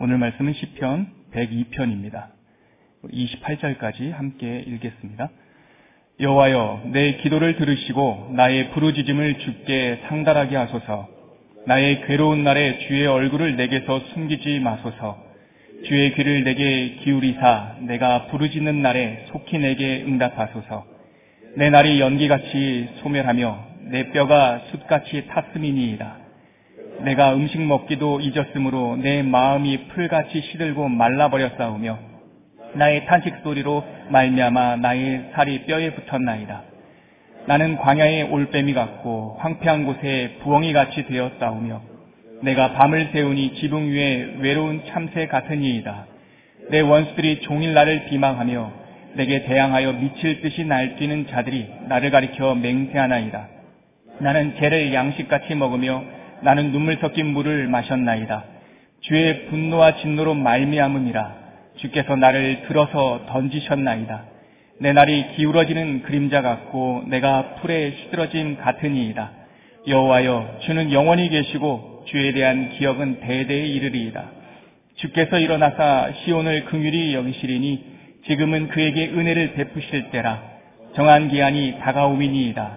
오늘 말씀은 시편 102편입니다. 28절까지 함께 읽겠습니다. 여호와여, 내 기도를 들으시고 나의 부르짖음을 주께 상달하게 하소서. 나의 괴로운 날에 주의 얼굴을 내게서 숨기지 마소서. 주의 귀를 내게 기울이사 내가 부르짖는 날에 속히 내게 응답하소서. 내 날이 연기같이 소멸하며 내 뼈가 숯같이 탔음이니이다. 내가 음식 먹기도 잊었으므로 내 마음이 풀같이 시들고 말라버렸사오며 나의 탄식 소리로 말미암아 나의 살이 뼈에 붙었나이다. 나는 광야의 올빼미 같고 황폐한 곳에 부엉이같이 되었사오며 내가 밤을 새우니 지붕 위에 외로운 참새 같으니이다. 내 원수들이 종일 나를 비방하며 내게 대항하여 미칠 듯이 날뛰는 자들이 나를 가리켜 맹세하나이다. 나는 개를 양식같이 먹으며 나는 눈물 섞인 물을 마셨나이다. 주의 분노와 진노로 말미암음이라. 주께서 나를 들어서 던지셨나이다. 내 날이 기울어지는 그림자 같고 내가 풀에 시들어짐 같으니이다. 여호와여, 주는 영원히 계시고 주에 대한 기억은 대대에 이르리이다. 주께서 일어나사 시온을 긍휼히 여기시리니 지금은 그에게 은혜를 베푸실 때라. 정한 기한이 다가오미니이다.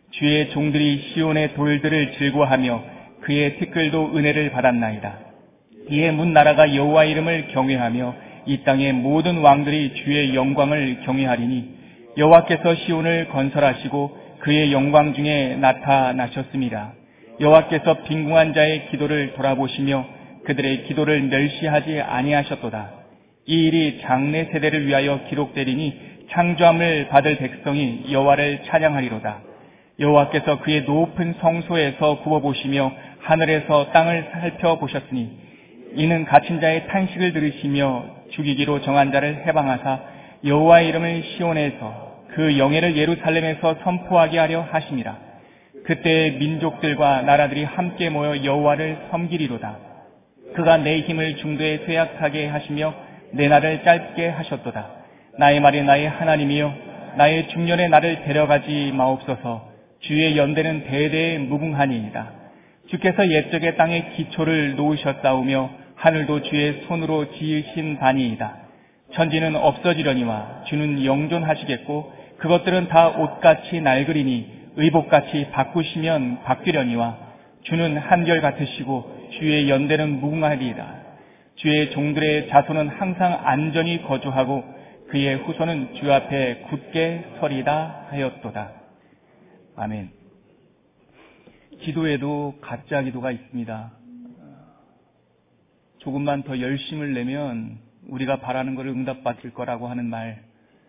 주의 종들이 시온의 돌들을 즐거워하며 그의 티끌도 은혜를 받았나이다. 이에 문 나라가 여호와 이름을 경외하며 이 땅의 모든 왕들이 주의 영광을 경외하리니 여호와께서 시온을 건설하시고 그의 영광 중에 나타나셨습니다. 여호와께서 빈궁한 자의 기도를 돌아보시며 그들의 기도를 멸시하지 아니하셨도다. 이 일이 장래 세대를 위하여 기록되리니 창조함을 받을 백성이 여호와를 찬양하리로다. 여호와께서 그의 높은 성소에서 굽어보시며 하늘에서 땅을 살펴보셨으니 이는 갇힌 자의 탄식을 들으시며 죽이기로 정한 자를 해방하사 여호와의 이름을 시온에서 그 영예를 예루살렘에서 선포하게 하려 하심이라. 그때 민족들과 나라들이 함께 모여 여호와를 섬기리로다. 그가 내 힘을 중도에 쇠약하게 하시며 내 날을 짧게 하셨도다. 나의 말이 나의 하나님이여, 나의 중년에 나를 데려가지 마옵소서. 주의 연대는 대대에 무궁하니이다. 주께서 옛적에 땅에 기초를 놓으셨사오며 하늘도 주의 손으로 지으신 바니이다. 천지는 없어지려니와 주는 영존하시겠고 그것들은 다 옷같이 낡으리니 의복같이 바꾸시면 바뀌려니와 주는 한결같으시고 주의 연대는 무궁하리이다. 주의 종들의 자손은 항상 안전히 거주하고 그의 후손은 주 앞에 굳게 서리다 하였도다. 아멘. 기도에도 가짜 기도가 있습니다. 조금만 더 열심을 내면 우리가 바라는 것을 응답받을 거라고 하는 말,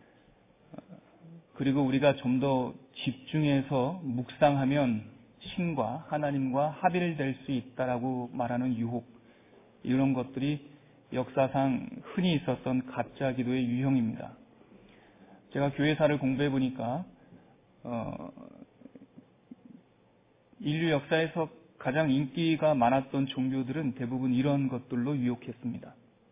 그리고 우리가 좀 더 집중해서 묵상하면 신과 하나님과 합의를 될 수 있다라고 말하는 유혹, 이런 것들이 역사상 흔히 있었던 가짜 기도의 유형입니다. 제가 교회사를 공부해 보니까 인류 역사에서 가장 인기가 많았던 종교들은 대부분 이런 것들로 유혹했습니다.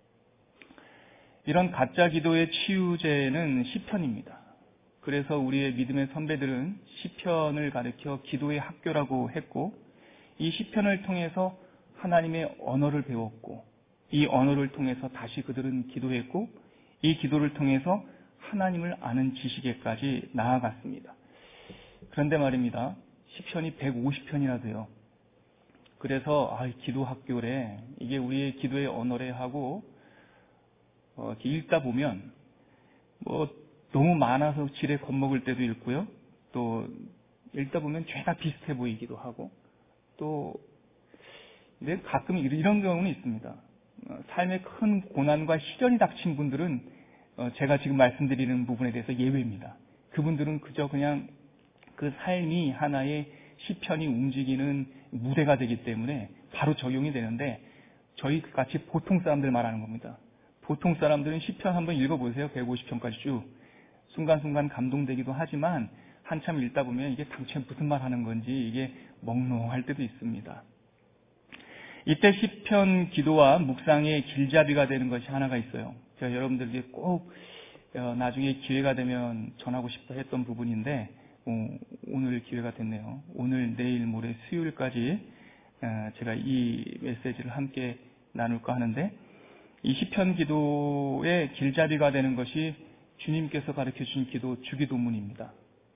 이런 가짜 기도의 치유제는 시편입니다. 그래서 우리의 믿음의 선배들은 시편을 가리켜 기도의 학교라고 했고, 이 시편을 통해서 하나님의 언어를 배웠고, 이 언어를 통해서 다시 그들은 기도했고, 이 기도를 통해서 하나님을 아는 지식에까지 나아갔습니다. 그런데 말입니다, 시편이 150편이나 돼요. 그래서 기도 학교래, 이게 우리의 기도의 언어래 하고 읽다 보면 너무 많아서 지레 겁먹을 때도 있고요. 또 읽다 보면 죄가 비슷해 보이기도 하고, 또 근데 가끔 이런 경우는 있습니다. 삶에 큰 고난과 시련이 닥친 분들은 제가 지금 말씀드리는 부분에 대해서 예외입니다. 그분들은 그저 그냥 그 삶이 하나의 시편이 움직이는 무대가 되기 때문에 바로 적용이 되는데, 저희 같이 보통 사람들 말하는 겁니다. 보통 사람들은 시편 한번 읽어보세요. 150편까지 쭉. 순간순간 감동되기도 하지만 한참 읽다 보면 이게 당초에 무슨 말 하는 건지 이게 멍롱할 때도 있습니다. 이때 시편 기도와 묵상의 길잡이가 되는 것이 하나가 있어요. 제가 여러분들에게 꼭 나중에 기회가 되면 전하고 싶어 했던 부분인데 오늘 기회가 됐네요. 오늘, 내일, 모레, 수요일까지 제가 이 메시지를 함께 나눌까 하는데, 이 시편 기도의 길잡이가 되는 것이 주님께서 가르쳐 주신 기도, 주기도문입니다.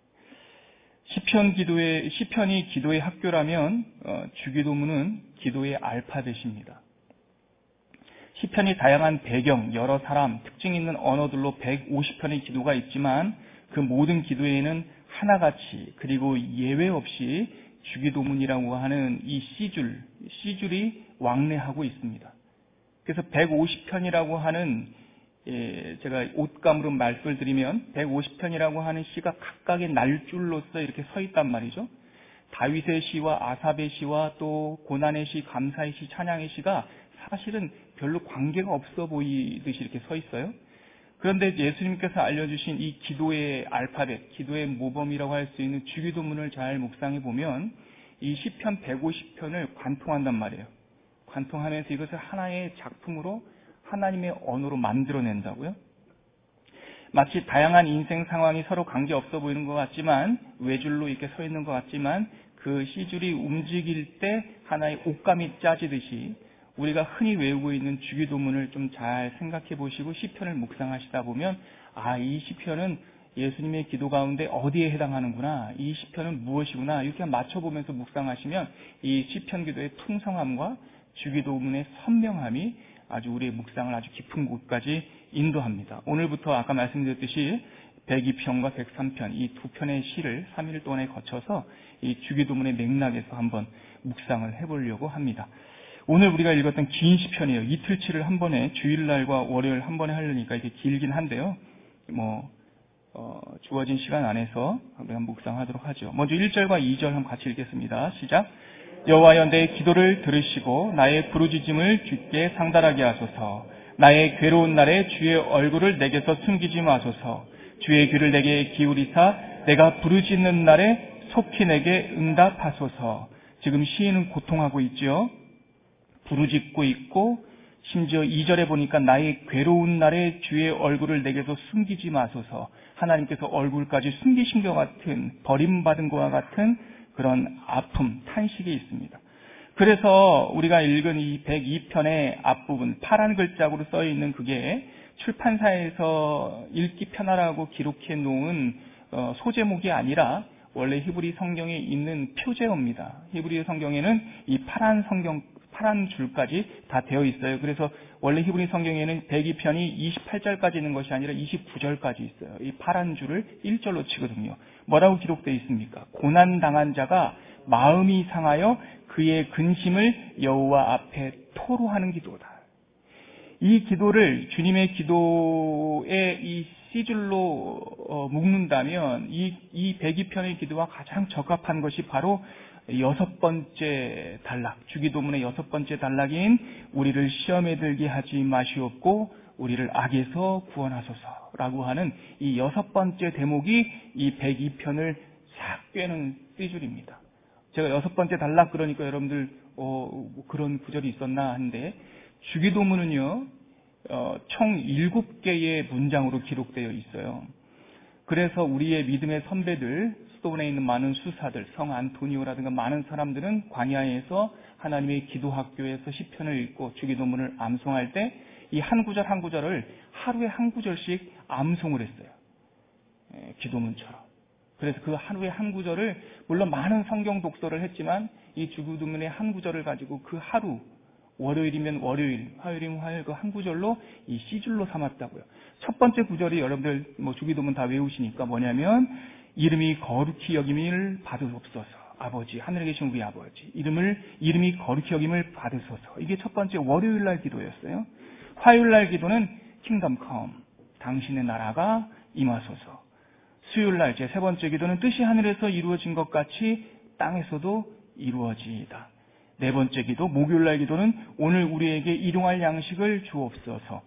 시편이 기도의 학교라면 주기도문은 기도의 알파벳입니다. 시편이 다양한 배경, 여러 사람, 특징 있는 언어들로 150편의 기도가 있지만 그 모든 기도에는 하나같이 그리고 예외 없이 주기도문이라고 하는 이 C줄이 왕래하고 있습니다. 그래서 150편이라고 하는, 제가 옷감으로 말씀을 드리면 150편이라고 하는 시가 각각의 날줄로서 이렇게 서 있단 말이죠. 다윗의 시와 아삽의 시와 또 고난의 시, 감사의 시, 찬양의 시가 사실은 별로 관계가 없어 보이듯이 이렇게 서 있어요. 그런데 예수님께서 알려주신 이 기도의 알파벳, 기도의 모범이라고 할 수 있는 주기도문을 잘 묵상해 보면 이 시편 150편을 관통한단 말이에요. 관통하면서 이것을 하나의 작품으로 하나님의 언어로 만들어낸다고요. 마치 다양한 인생 상황이 서로 관계없어 보이는 것 같지만, 외줄로 이렇게 서 있는 것 같지만 그 C줄이 움직일 때 하나의 옷감이 짜지듯이 우리가 흔히 외우고 있는 주기도문을 좀 잘 생각해 보시고 시편을 묵상하시다 보면 이 시편은 예수님의 기도 가운데 어디에 해당하는구나, 이 시편은 무엇이구나 이렇게 맞춰보면서 묵상하시면 이 시편 기도의 풍성함과 주기도문의 선명함이 아주 우리의 묵상을 아주 깊은 곳까지 인도합니다. 오늘부터 아까 말씀드렸듯이 102편과 103편 이 두 편의 시를 3일 동안에 거쳐서 이 주기도문의 맥락에서 한번 묵상을 해보려고 합니다. 오늘 우리가 읽었던 긴 시편이에요. 이틀치를 한 번에, 주일날과 월요일 한 번에 하려니까 이게 길긴 한데요. 주어진 시간 안에서 우리가 묵상하도록 하죠. 먼저 1절과 2절 한번 같이 읽겠습니다. 시작. 여호와여, 내 기도를 들으시고 나의 부르짖음을 주께 상달하게 하소서. 나의 괴로운 날에 주의 얼굴을 내게서 숨기지 마소서. 주의 귀를 내게 기울이사 내가 부르짖는 날에 속히 내게 응답하소서. 지금 시인은 고통하고 있죠. 부르짖고 있고, 심지어 2절에 보니까 나의 괴로운 날에 주의 얼굴을 내게서 숨기지 마소서. 하나님께서 얼굴까지 숨기신 것 같은, 버림받은 것과 같은 그런 아픔, 탄식이 있습니다. 그래서 우리가 읽은 이 102편의 앞부분, 파란 글자로 써 있는 그게 출판사에서 읽기 편하라고 기록해 놓은 소제목이 아니라 원래 히브리 성경에 있는 표제어입니다. 히브리 성경에는 이 파란 줄까지 다 되어 있어요. 그래서 원래 히브리 성경에는 102편이 28절까지 있는 것이 아니라 29절까지 있어요. 이 파란 줄을 1절로 치거든요. 뭐라고 기록되어 있습니까? 고난당한 자가 마음이 상하여 그의 근심을 여호와 앞에 토로하는 기도다. 이 기도를 주님의 기도의 이 C줄로 묶는다면 이 102편의 기도와 가장 적합한 것이 바로 6번째 단락, 주기도문의 6번째 단락인 우리를 시험에 들게 하지 마시옵고 우리를 악에서 구원하소서라고 하는 이 6번째 대목이 이 102편을 싹 꿰는 C줄입니다. 제가 6번째 단락 그러니까 여러분들 그런 구절이 있었나 하는데, 주기도문은요 총 7개의 문장으로 기록되어 있어요. 그래서 우리의 믿음의 선배들, 수도원에 있는 많은 수사들, 성 안토니오라든가 많은 사람들은 광야에서 하나님의 기도학교에서 시편을 읽고 주기도문을 암송할 때 이 한 구절 한 구절을 하루에 한 구절씩 암송을 했어요. 기도문처럼. 그래서 그 하루에 한 구절을, 물론 많은 성경 독서를 했지만 이 주기도문의 한 구절을 가지고 그 하루, 월요일이면 월요일, 화요일이면 화요일 그 한 구절로 이 C줄로 삼았다고요. 첫 번째 구절이 여러분들 주기도문 다 외우시니까 뭐냐면, 이름이 거룩히 여김을 받으옵소서. 아버지, 하늘에 계신 우리 아버지, 이름이 거룩히 여김을 받으소서. 이게 첫 번째 월요일 날 기도였어요. 화요일 날 기도는 킹덤 컴, 당신의 나라가 임하소서. 수요일 날 제 세 번째 기도는 뜻이 하늘에서 이루어진 것 같이 땅에서도 이루어지이다. 네 번째 기도, 목요일 날 기도는 오늘 우리에게 일용할 양식을 주옵소서.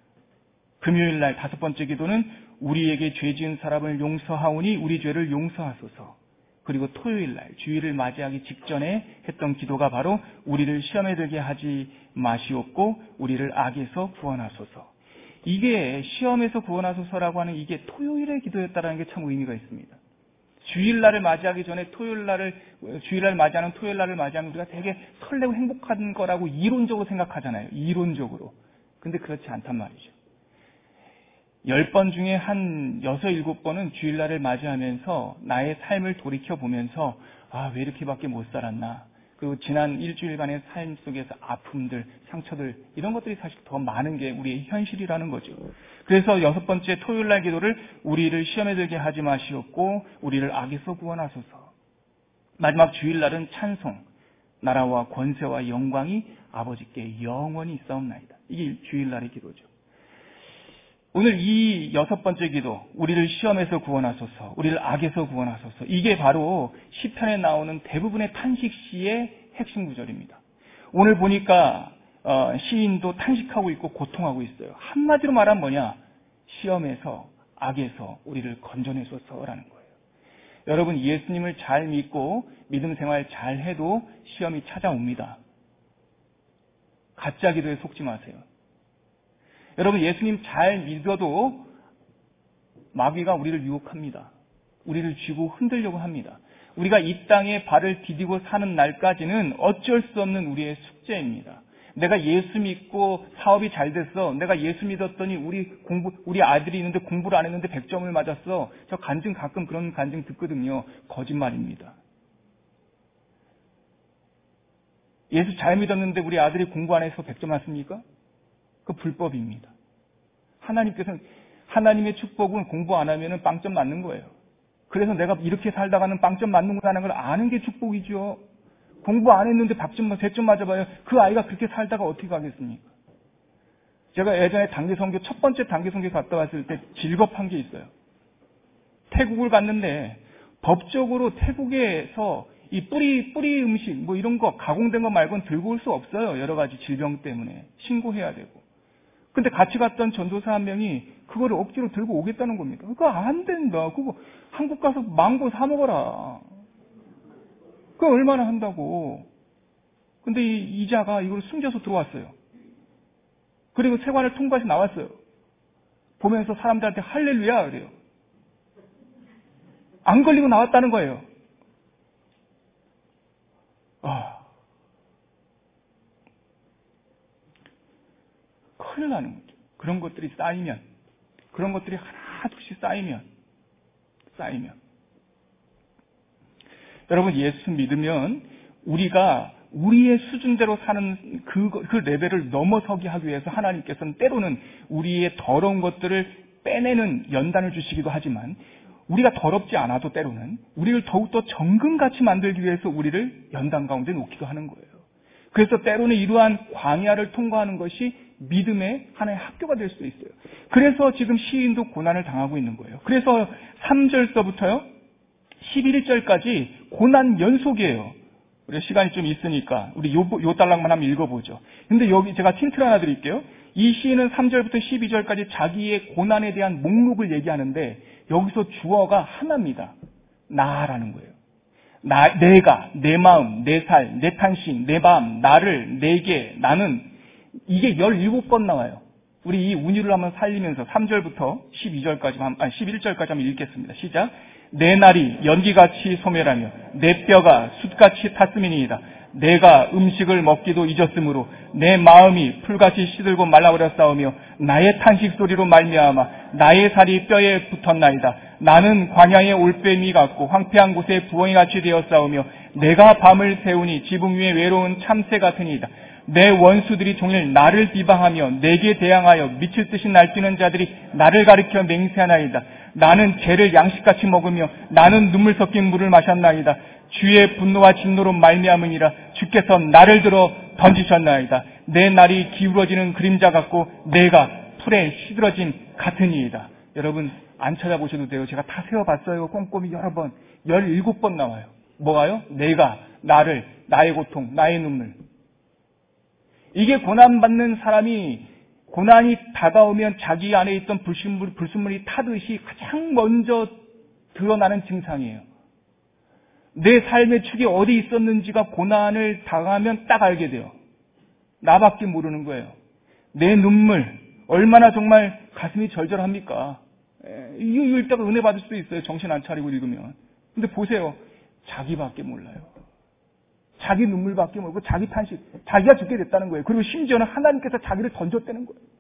금요일 날 다섯 번째 기도는 우리에게 죄 지은 사람을 용서하오니 우리 죄를 용서하소서. 그리고 토요일 날, 주일을 맞이하기 직전에 했던 기도가 바로 우리를 시험에 들게 하지 마시옵고 우리를 악에서 구원하소서. 이게 시험에서 구원하소서라고 하는 이게 토요일의 기도였다는 게 참 의미가 있습니다. 주일날을 맞이하기 전에 주일날 맞이하는 토요일날을 맞이하면 우리가 되게 설레고 행복한 거라고 이론적으로 생각하잖아요. 이론적으로. 근데 그렇지 않단 말이죠. 10번 중에 한 6, 7번은 주일날을 맞이하면서 나의 삶을 돌이켜보면서 왜 이렇게밖에 못 살았나. 그리고 지난 일주일간의 삶 속에서 아픔들, 상처들 이런 것들이 사실 더 많은 게 우리의 현실이라는 거죠. 그래서 6번째 토요일날 기도를 우리를 시험에 들게 하지 마시옵고 우리를 악에서 구원하소서. 마지막 주일날은 찬송, 나라와 권세와 영광이 아버지께 영원히 있사옵나이다. 이게 주일날의 기도죠. 오늘 이 6번째 기도, 우리를 시험에서 구원하소서, 우리를 악에서 구원하소서, 이게 바로 시편에 나오는 대부분의 탄식시의 핵심 구절입니다. 오늘 보니까 시인도 탄식하고 있고 고통하고 있어요. 한마디로 말하면 뭐냐? 시험에서, 악에서 우리를 건져내소서라는 거예요. 여러분, 예수님을 잘 믿고 믿음 생활 잘 해도 시험이 찾아옵니다. 가짜 기도에 속지 마세요. 여러분, 예수님 잘 믿어도 마귀가 우리를 유혹합니다. 우리를 쥐고 흔들려고 합니다. 우리가 이 땅에 발을 디디고 사는 날까지는 어쩔 수 없는 우리의 숙제입니다. 내가 예수 믿고 사업이 잘 됐어. 내가 예수 믿었더니 우리 아들이 있는데 공부를 안 했는데 100점을 맞았어. 저 간증 가끔 그런 간증 듣거든요. 거짓말입니다. 예수 잘 믿었는데 우리 아들이 공부 안 해서 100점 맞습니까? 그 불법입니다. 하나님께서는 하나님의 축복은 공부 안 하면 빵점 맞는 거예요. 그래서 내가 이렇게 살다가는 빵점 맞는구나라는 걸 아는 게 축복이죠. 공부 안 했는데 100점 맞아봐요. 그 아이가 그렇게 살다가 어떻게 가겠습니까? 제가 예전에 단기선교, 첫 번째 단기선교 갔다 왔을 때 질겁한 게 있어요. 태국을 갔는데 법적으로 태국에서 이 뿌리 음식 뭐 이런 거 가공된 거 말고는 들고 올 수 없어요. 여러 가지 질병 때문에 신고해야 되고. 근데 같이 갔던 전도사 한 명이 그거를 억지로 들고 오겠다는 겁니다. 그거 안 된다. 그거 한국 가서 망고 사 먹어라. 그거 얼마나 한다고. 근데 이 이자가 이걸 숨겨서 들어왔어요. 그리고 세관을 통과해서 나왔어요. 보면서 사람들한테 할렐루야 그래요. 안 걸리고 나왔다는 거예요. 큰일 나는 거죠. 그런 것들이 쌓이면, 그런 것들이 하나둘씩 쌓이면. 여러분, 예수 믿으면 우리가 우리의 수준대로 사는 그 레벨을 넘어서게 하기 위해서 하나님께서는 때로는 우리의 더러운 것들을 빼내는 연단을 주시기도 하지만 우리가 더럽지 않아도 때로는 우리를 더욱더 정금같이 만들기 위해서 우리를 연단 가운데 놓기도 하는 거예요. 그래서 때로는 이러한 광야를 통과하는 것이 믿음의 하나의 학교가 될 수도 있어요. 그래서 지금 시인도 고난을 당하고 있는 거예요. 그래서 3절서부터요 11절까지 고난 연속이에요. 우리 시간이 좀 있으니까 우리 요 달락만 한번 읽어보죠. 근데 여기 제가 힌트를 하나 드릴게요. 이 시인은 3절부터 12절까지 자기의 고난에 대한 목록을 얘기하는데 여기서 주어가 하나입니다. 나라는 거예요. 내가, 내 마음, 내 살, 내 탄식, 내 밤, 나를, 내게, 나는 이게 17번 나와요. 우리 이 운율을 한번 살리면서 3절부터 11절까지 한번 읽겠습니다. 시작. 내 날이 연기같이 소멸하며 내 뼈가 숯같이 탔음이니이다. 내가 음식을 먹기도 잊었으므로 내 마음이 풀같이 시들고 말라버렸사오며 나의 탄식 소리로 말미암아 나의 살이 뼈에 붙었나이다. 나는 광야의 올빼미 같고 황폐한 곳에 부엉이 같이 되었사오며 내가 밤을 새우니 지붕 위에 외로운 참새 같으니이다. 내 원수들이 종일 나를 비방하며 내게 대항하여 미칠 듯이 날뛰는 자들이 나를 가리켜 맹세하나이다. 나는 죄를 양식같이 먹으며 나는 눈물 섞인 물을 마셨나이다. 주의 분노와 진노로 말미암으니라. 주께서 나를 들어 던지셨나이다. 내 날이 기울어지는 그림자 같고 내가 풀에 시들어짐 같으니이다. 여러분 안 찾아보셔도 돼요. 제가 다 세어봤어요. 꼼꼼히 여러 번. 17번 나와요. 뭐가요? 내가, 나를, 나의 고통, 나의 눈물. 이게 고난받는 사람이 고난이 다가오면 자기 안에 있던 불순물이 타듯이 가장 먼저 드러나는 증상이에요. 내 삶의 축이 어디 있었는지가 고난을 당하면 딱 알게 돼요. 나밖에 모르는 거예요. 내 눈물 얼마나 정말 가슴이 절절합니까? 이거 읽다가 은혜 받을 수도 있어요. 정신 안 차리고 읽으면. 근데 보세요. 자기밖에 몰라요. 자기 눈물밖에 모르고 자기 탄식, 자기가 죽게 됐다는 거예요. 그리고 심지어는 하나님께서 자기를 던졌다는 거예요.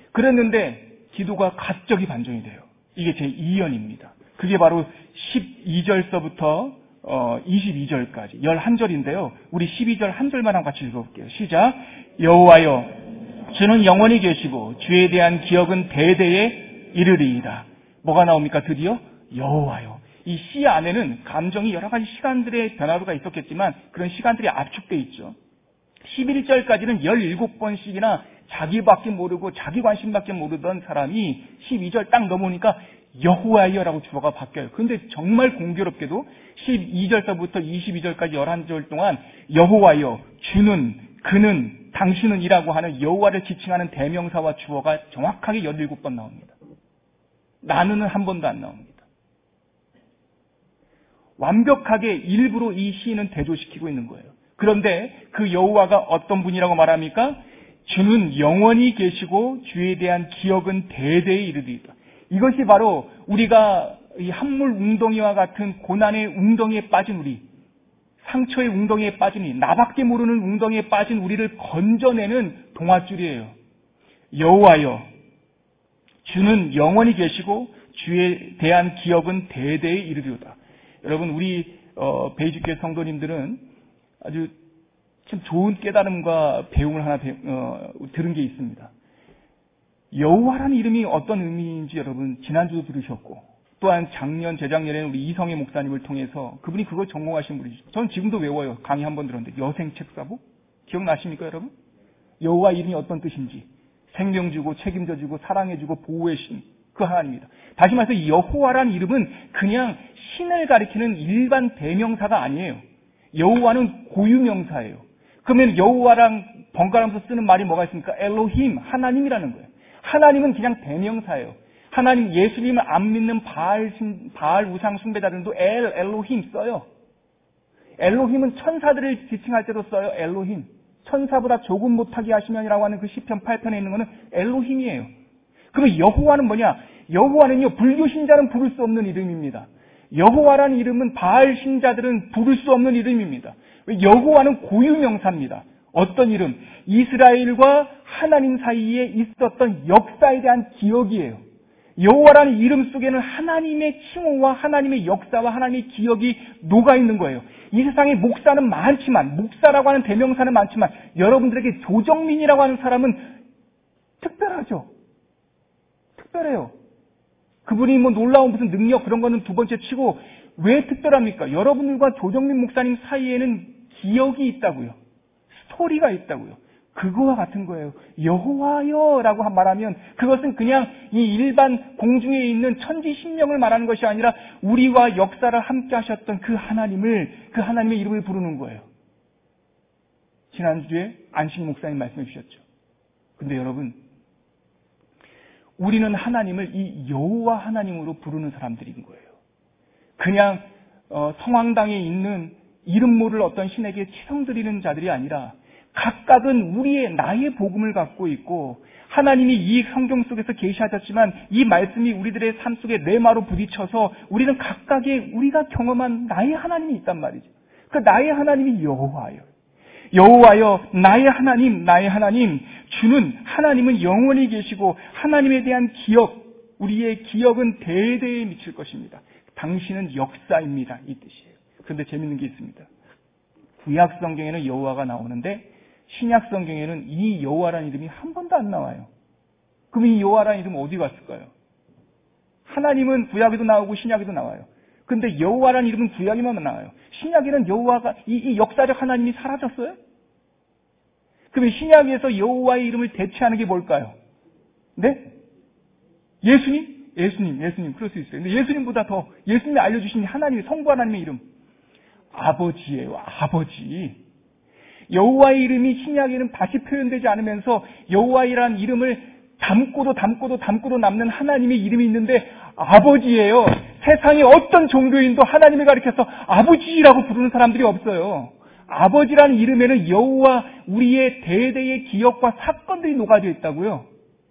그랬는데 기도가 갑자기 반전이 돼요. 이게 제 2연입니다. 그게 바로 12절서부터 22절까지 11절인데요. 우리 12절 한 절만 한번 같이 읽어볼게요. 시작. 여호와여 주는 영원히 계시고 주에 대한 기억은 대대에 이르리이다. 뭐가 나옵니까? 드디어 여호와여. 이 시 안에는 감정이 여러 가지 시간들의 변화가 있었겠지만 그런 시간들이 압축되어 있죠. 11절까지는 17번씩이나 자기밖에 모르고 자기 관심밖에 모르던 사람이 12절 딱 넘어오니까 여호와여라고 주어가 바뀌어요. 그런데 정말 공교롭게도 12절서부터 22절까지 11절 동안 여호와여, 주는, 그는, 당신은 이라고 하는 여호와를 지칭하는 대명사와 주어가 정확하게 17번 나옵니다. 나는은 한 번도 안 나옵니다. 완벽하게 일부러 이 시인은 대조시키고 있는 거예요. 그런데 그 여호와가 어떤 분이라고 말합니까? 주는 영원히 계시고 주에 대한 기억은 대대에 이르리이다. 이것이 바로 우리가 이 한물 웅덩이와 같은 고난의 웅덩이에 빠진 우리, 상처의 웅덩이에 빠진 우리, 나밖에 모르는 웅덩이에 빠진 우리를 건져내는 동화줄이에요. 여호와여, 주는 영원히 계시고 주에 대한 기억은 대대에 이르리이다. 여러분, 우리 베이직교회 성도님들은 아주 참 좋은 깨달음과 배움을 하나 들은 게 있습니다. 여호와라는 이름이 어떤 의미인지 여러분 지난주도 들으셨고, 또한 작년, 재작년에는 우리 이성애 목사님을 통해서 그분이 그걸 전공하신 분이시죠. 저는 지금도 외워요. 강의 한번 들었는데 여생책사부? 기억나십니까 여러분? 여호와 이름이 어떤 뜻인지, 생명 주고 책임져 주고 사랑해 주고 보호해 주신 그 하나님입니다. 다시 말해서 이 여호와라는 이름은 그냥 신을 가리키는 일반 대명사가 아니에요. 여호와는 고유명사예요. 그러면 여호와랑 번갈아가면서 쓰는 말이 뭐가 있습니까? 엘로힘, 하나님이라는 거예요. 하나님은 그냥 대명사예요. 하나님, 예수님을 안 믿는 바알 우상 숭배자들도 엘로힘 써요. 엘로힘은 천사들을 지칭할 때도 써요. 엘로힘. 천사보다 조금 못하게 하시면이라고 하는 그 시편 8편에 있는 거는 엘로힘이에요. 그러면 여호와는 뭐냐? 여호와는요, 불교 신자는 부를 수 없는 이름입니다. 여호와라는 이름은 바알 신자들은 부를 수 없는 이름입니다. 여호와는 고유명사입니다. 어떤 이름? 이스라엘과 하나님 사이에 있었던 역사에 대한 기억이에요. 여호와라는 이름 속에는 하나님의 칭호와 하나님의 역사와 하나님의 기억이 녹아있는 거예요. 이 세상에 목사는 많지만, 목사라고 하는 대명사는 많지만 여러분들에게 조정민이라고 하는 사람은 특별하죠. 특별해요. 그분이 뭐 놀라운 무슨 능력 그런 거는 두 번째 치고 왜 특별합니까? 여러분들과 조정민 목사님 사이에는 기억이 있다고요. 스토리가 있다고요. 그거와 같은 거예요. 여호와여라고 말하면 그것은 그냥 이 일반 공중에 있는 천지 신명을 말하는 것이 아니라 우리와 역사를 함께 하셨던 그 하나님의 이름을 부르는 거예요. 지난주에 안식 목사님 말씀해 주셨죠. 근데 여러분, 우리는 하나님을 이 여호와 하나님으로 부르는 사람들인 거예요. 그냥 성황당에 있는 이름 모를 어떤 신에게 치성드리는 자들이 아니라 각각은 나의 복음을 갖고 있고 하나님이 이 성경 속에서 계시하셨지만 이 말씀이 우리들의 삶 속에 레마로 부딪혀서 우리는 각각의 우리가 경험한 나의 하나님이 있단 말이죠. 그 나의 하나님이 여호와예요. 여호와여, 나의 하나님, 주는 하나님은 영원히 계시고 하나님에 대한 기억, 우리의 기억은 대대에 미칠 것입니다. 당신은 역사입니다. 이 뜻이에요. 그런데 재밌는 게 있습니다. 구약 성경에는 여호와가 나오는데 신약 성경에는 이 여호와라는 이름이 한 번도 안 나와요. 그럼 이 여호와라는 이름은 어디 갔을까요? 하나님은 구약에도 나오고 신약에도 나와요. 근데 여호와라는 이름은 구약에만 나와요. 신약에는 여호와가 이 역사적 하나님이 사라졌어요? 그러면 신약에서 여호와의 이름을 대체하는 게 뭘까요? 네? 예수님 그럴 수 있어요. 근데 예수님보다 더 예수님이 알려주신 하나님의 성부 하나님의 이름 아버지예요. 아버지. 여호와의 이름이 신약에는 다시 표현되지 않으면서 여호와이라는 이름을 담고도 남는 하나님의 이름이 있는데 아버지예요. 세상의 어떤 종교인도 하나님을 가리켜서 아버지라고 부르는 사람들이 없어요. 아버지라는 이름에는 여호와 우리의 대대의 기억과 사건들이 녹아져 있다고요.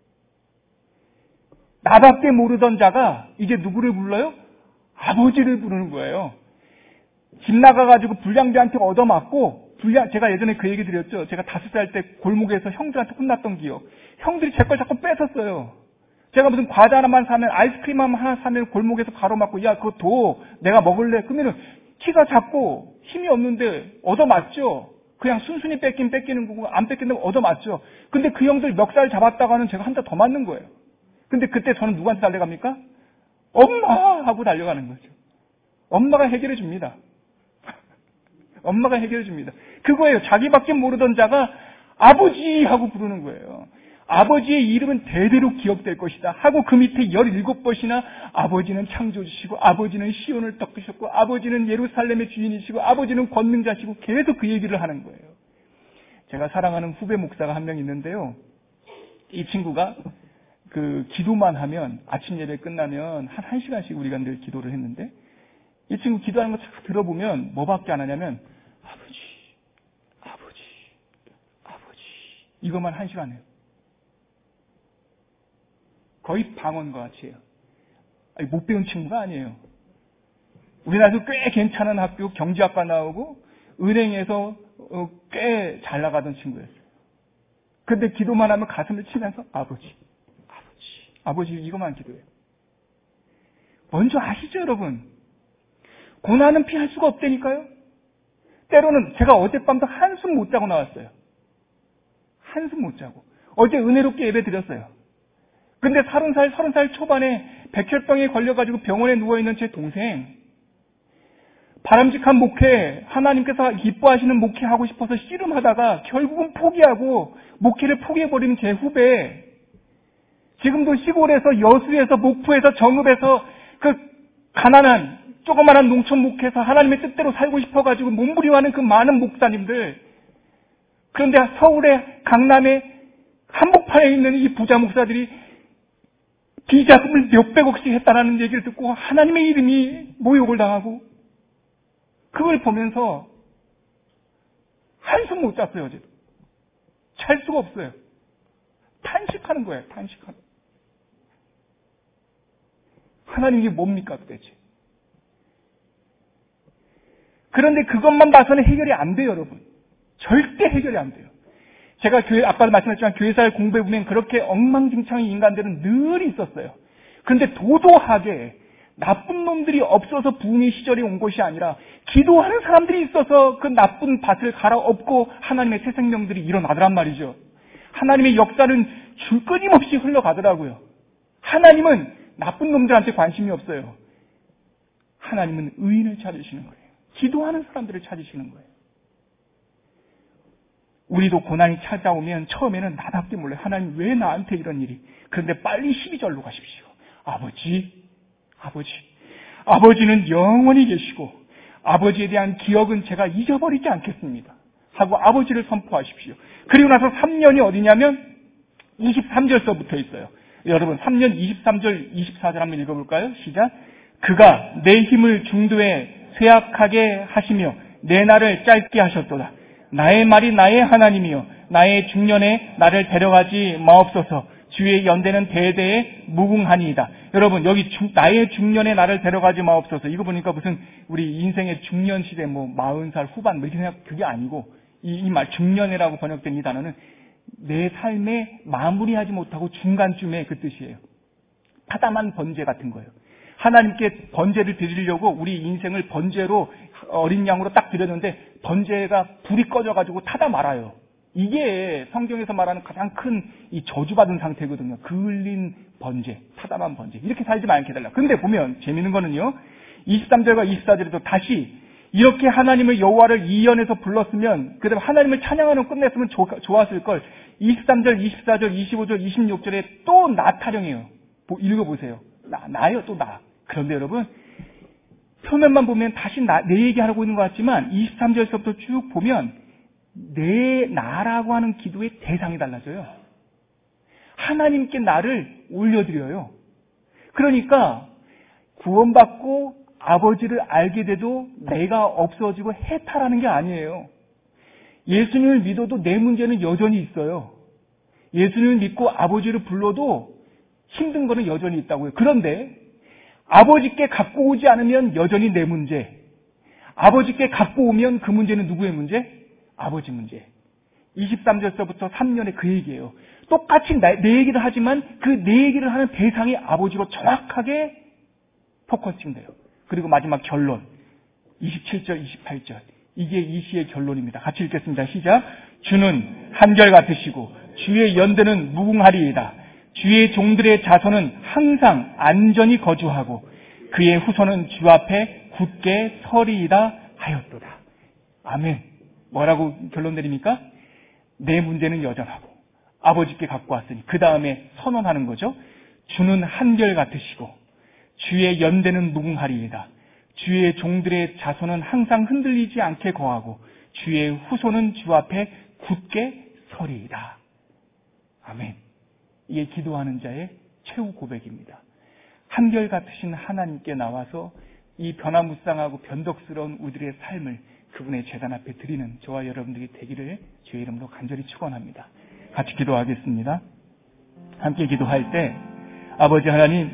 나밖에 모르던 자가 이제 누구를 불러요? 아버지를 부르는 거예요. 집 나가가지고 불량배한테 얻어맞고 제가 예전에 그 얘기 드렸죠. 제가 5살 때 골목에서 형들한테 혼났던 기억. 형들이 제 걸 자꾸 뺏었어요. 제가 무슨 과자 하나만 사면, 아이스크림 하나 사면 골목에서 가로막고, 야, 그거 둬. 내가 먹을래. 그러면은 키가 작고 힘이 없는데 얻어맞죠. 그냥 순순히 뺏기는 거고, 안 뺏긴다면 얻어맞죠. 근데 그 형들 멱살 잡았다가는 제가 한 대 더 맞는 거예요. 근데 그때 저는 누구한테 달려갑니까? 엄마! 하고 달려가는 거죠. 엄마가 해결해 줍니다. 엄마가 해결해 줍니다. 그거예요. 자기밖에 모르던 자가 아버지! 하고 부르는 거예요. 아버지의 이름은 대대로 기억될 것이다 하고 그 밑에 17번이나 아버지는 창조주시고 아버지는 시온을 덮으셨고 아버지는 예루살렘의 주인이시고 아버지는 권능자시고 계속 그 얘기를 하는 거예요. 제가 사랑하는 후배 목사가 한 명 있는데요. 이 친구가 그 기도만 하면 아침 예배 끝나면 한 1시간씩 우리가 늘 기도를 했는데 이 친구 기도하는 거 쫙 들어보면 뭐밖에 안 하냐면 아버지 이것만 1시간 해요. 거의 방언과 같이 해요. 아니, 못 배운 친구가 아니에요. 우리나라에서 꽤 괜찮은 학교 경제학과 나오고 은행에서 꽤 잘 나가던 친구였어요. 근데 기도만 하면 가슴을 치면서 아버지 이것만 기도해요. 먼저 아시죠 여러분? 고난은 피할 수가 없다니까요. 때로는 제가 어젯밤도 한숨 못 자고 나왔어요. 한숨 못 자고. 어제 은혜롭게 예배 드렸어요. 근데 30살 초반에 백혈병에 걸려가지고 병원에 누워있는 제 동생, 바람직한 목회, 하나님께서 기뻐하시는 목회 하고 싶어서 씨름하다가 결국은 포기하고 목회를 포기해버린 제 후배, 지금도 시골에서 여수에서 목포에서 정읍에서 그 가난한 조그마한 농촌 목회에서 하나님의 뜻대로 살고 싶어가지고 몸부림하는 그 많은 목사님들, 그런데 서울의 강남에 한복판에 있는 이 부자 목사들이 비자금을 몇백억씩 했다라는 얘기를 듣고 하나님의 이름이 모욕을 당하고 그걸 보면서 한숨 못 잤어요. 어제도. 잘 수가 없어요. 탄식하는 거예요. 탄식하는. 하나님 이게 뭡니까 도대체. 그런데 그것만 봐서는 해결이 안 돼요. 여러분. 절대 해결이 안 돼요. 제가 아까도 말씀했지만 교회사를 공부해보면 그렇게 엉망진창의 인간들은 늘 있었어요. 그런데 도도하게 나쁜 놈들이 없어서 부흥의 시절이 온 것이 아니라 기도하는 사람들이 있어서 그 나쁜 밭을 갈아엎고 하나님의 새 생명들이 일어나더란 말이죠. 하나님의 역사는 끊임없이 흘러가더라고요. 하나님은 나쁜 놈들한테 관심이 없어요. 하나님은 의인을 찾으시는 거예요. 기도하는 사람들을 찾으시는 거예요. 우리도 고난이 찾아오면 처음에는 나밖에 몰라요. 하나님 왜 나한테 이런 일이. 그런데 빨리 12절로 가십시오. 아버지는 영원히 계시고 아버지에 대한 기억은 제가 잊어버리지 않겠습니다. 하고 아버지를 선포하십시오. 그리고 나서 3년이 어디냐면 23절서부터 있어요. 여러분 3년 23절 24절 한번 읽어볼까요? 시작. 그가 내 힘을 중도에 쇠약하게 하시며 내 날을 짧게 하셨도다. 나의 말이 나의 하나님이요 나의 중년에 나를 데려가지 마옵소서. 주의 연대는 대대에 무궁하니이다. 여러분 여기 나의 중년에 나를 데려가지 마옵소서. 이거 보니까 무슨 우리 인생의 중년 시대 40살 후반 이렇게 생각 그게 아니고 이 말 중년이라고 번역된 이 단어는 내 삶에 마무리하지 못하고 중간쯤에 그 뜻이에요. 타담한 번제 같은 거예요. 하나님께 번제를 드리려고 우리 인생을 번제로 어린 양으로 딱 드렸는데 번제가 불이 꺼져가지고 타다 말아요. 이게 성경에서 말하는 가장 큰 이 저주받은 상태거든요. 그을린 번제, 타담한 번제. 이렇게 살지 말게 해달라. 근데 보면 재미있는 거는요. 23절과 24절에도 다시 이렇게 하나님을 여호와를 이연해서 불렀으면 그다음에 하나님을 찬양하는 끝냈으면 좋았을 걸. 23절, 24절, 25절, 26절에 또 나 타령해요. 읽어보세요. 나예요, 또 나. 그런데 여러분 표면만 보면 다시 내 얘기하고 있는 것 같지만 23절서부터 쭉 보면 나라고 하는 기도의 대상이 달라져요. 하나님께 나를 올려드려요. 그러니까 구원받고 아버지를 알게 돼도 내가 없어지고 해탈하는 게 아니에요. 예수님을 믿어도 내 문제는 여전히 있어요. 예수님을 믿고 아버지를 불러도 힘든 거는 여전히 있다고요. 그런데 아버지께 갖고 오지 않으면 여전히 내 문제. 아버지께 갖고 오면 그 문제는 누구의 문제? 아버지 문제. 23절서부터 3년에 그 얘기예요. 똑같이 내 얘기를 하지만 그 내 얘기를 하는 대상이 아버지로 정확하게 포커싱 돼요. 그리고 마지막 결론. 27절, 28절. 이게 이 시의 결론입니다. 같이 읽겠습니다. 시작. 주는 한결같으시고 주의 연대는 무궁하리이다. 주의 종들의 자손은 항상 안전히 거주하고 그의 후손은 주 앞에 굳게 서리이다 하였도다. 아멘. 뭐라고 결론 내립니까? 내 문제는 여전하고 아버지께 갖고 왔으니 그 다음에 선언하는 거죠. 주는 한결같으시고 주의 연대는 무궁하리이다. 주의 종들의 자손은 항상 흔들리지 않게 거하고 주의 후손은 주 앞에 굳게 서리이다. 아멘. 이게 기도하는 자의 최후 고백입니다. 한결같으신 하나님께 나와서 이 변화무쌍하고 변덕스러운 우리들의 삶을 그분의 제단 앞에 드리는 저와 여러분들이 되기를 주의 이름으로 간절히 축원합니다. 같이 기도하겠습니다. 함께 기도할 때 아버지 하나님,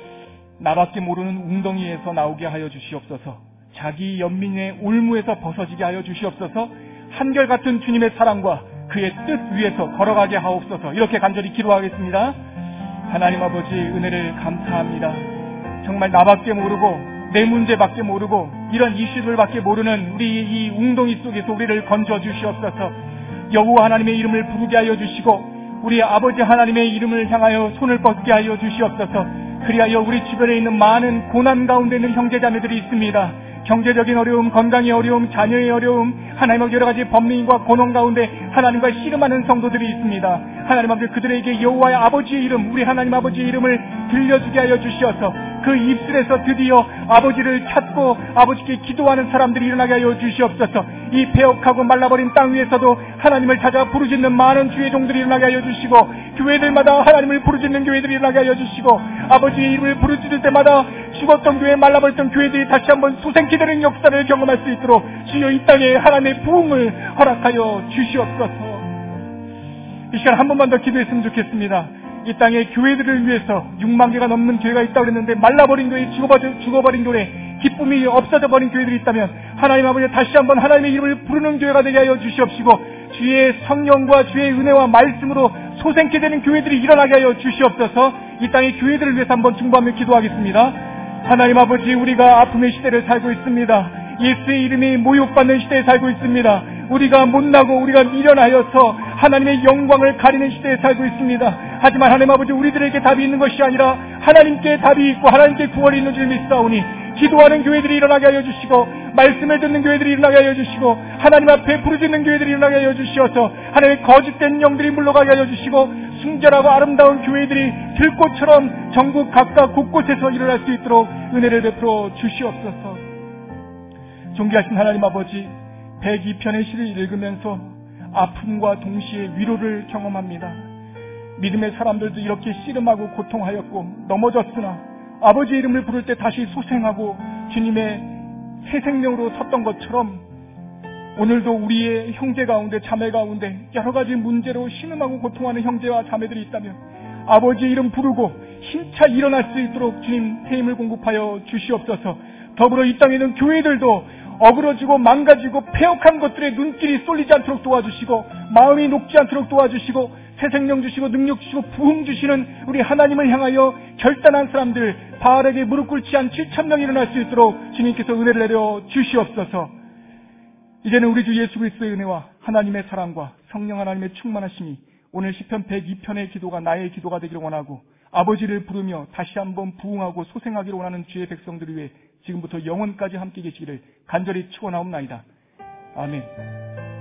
나밖에 모르는 웅덩이에서 나오게 하여 주시옵소서. 자기 연민의 올무에서 벗어지게 하여 주시옵소서. 한결같은 주님의 사랑과 그의 뜻 위에서 걸어가게 하옵소서. 이렇게 간절히 기도하겠습니다. 하나님 아버지, 은혜를 감사합니다. 정말 나밖에 모르고 내 문제밖에 모르고 이런 이슈들밖에 모르는 우리 이 웅덩이 속에서 우리를 건져 주시옵소서. 여호와 하나님의 이름을 부르게 하여 주시고 우리 아버지 하나님의 이름을 향하여 손을 뻗게 하여 주시옵소서. 그리하여 우리 주변에 있는 많은 고난 가운데 있는 형제자매들이 있습니다. 경제적인 어려움, 건강의 어려움, 자녀의 어려움, 하나님의 여러 가지 범민과 고난 가운데 하나님과 씨름하는 성도들이 있습니다. 하나님 아버지, 그들에게 여호와의 아버지의 이름, 우리 하나님 아버지의 이름을 들려주게 하여 주시어서 그 입술에서 드디어 아버지를 찾고 아버지께 기도하는 사람들이 일어나게 하여 주시옵소서. 이 폐역하고 말라버린 땅 위에서도 하나님을 찾아 부르짖는 많은 주의 종들이 일어나게 하여 주시고 교회들마다 하나님을 부르짖는 교회들이 일어나게 하여 주시고 아버지의 이름을 부르짖을 때마다 죽었던 교회, 말라버렸던 교회들이 다시 한번 소생케 되는 역사를 경험할 수 있도록 주여 이 땅에 하나님의 부흥을 허락하여 주시옵소서. 이 시간 한 번만 더 기도했으면 좋겠습니다. 이 땅에 교회들을 위해서 6만 개가 넘는 교회가 있다고 그랬는데 말라버린 교회, 죽어버린 교회, 기쁨이 없어져 버린 교회들이 있다면 하나님 아버지 다시 한번 하나님의 이름을 부르는 교회가 되게 하여 주시옵시고 주의 성령과 주의 은혜와 말씀으로 소생케 되는 교회들이 일어나게 하여 주시옵소서. 이 땅의 교회들을 위해서 한번 중보하며 기도하겠습니다. 하나님 아버지, 우리가 아픔의 시대를 살고 있습니다. 예수의 이름이 모욕받는 시대에 살고 있습니다. 우리가 못나고 우리가 미련하여서 하나님의 영광을 가리는 시대에 살고 있습니다. 하지만 하나님 아버지, 우리들에게 답이 있는 것이 아니라 하나님께 답이 있고 하나님께 구원이 있는 줄 믿사오니 기도하는 교회들이 일어나게 하여 주시고 말씀을 듣는 교회들이 일어나게 하여 주시고 하나님 앞에 부르짖는 교회들이 일어나게 하여 주시어서 하나님의 거짓된 영들이 물러가게 하여 주시고 순결하고 아름다운 교회들이 들꽃처럼 전국 각각 곳곳에서 일어날 수 있도록 은혜를 베풀어 주시옵소서. 존귀하신 하나님 아버지, 102편의 시를 읽으면서 아픔과 동시에 위로를 경험합니다. 믿음의 사람들도 이렇게 씨름하고 고통하였고 넘어졌으나 아버지의 이름을 부를 때 다시 소생하고 주님의 새 생명으로 섰던 것처럼 오늘도 우리의 형제 가운데, 자매 가운데 여러 가지 문제로 신음하고 고통하는 형제와 자매들이 있다면 아버지의 이름 부르고 힘차 일어날 수 있도록 주님 새 힘을 공급하여 주시옵소서. 더불어 이 땅에 있는 교회들도 어그러지고 망가지고 폐역한 것들에 눈길이 쏠리지 않도록 도와주시고 마음이 녹지 않도록 도와주시고 새 생명 주시고 능력 주시고 부흥 주시는 우리 하나님을 향하여 결단한 사람들, 바알에게 무릎 꿇지 않은 7,000명이 일어날 수 있도록 주님께서 은혜를 내려 주시옵소서. 이제는 우리 주 예수 그리스도의 은혜와 하나님의 사랑과 성령 하나님의 충만하심이 오늘 시편 102편의 기도가 나의 기도가 되기를 원하고 아버지를 부르며 다시 한번 부흥하고 소생하기를 원하는 주의 백성들을 위해 지금부터 영원까지 함께 계시기를 간절히 축원하옵나이다. 아멘.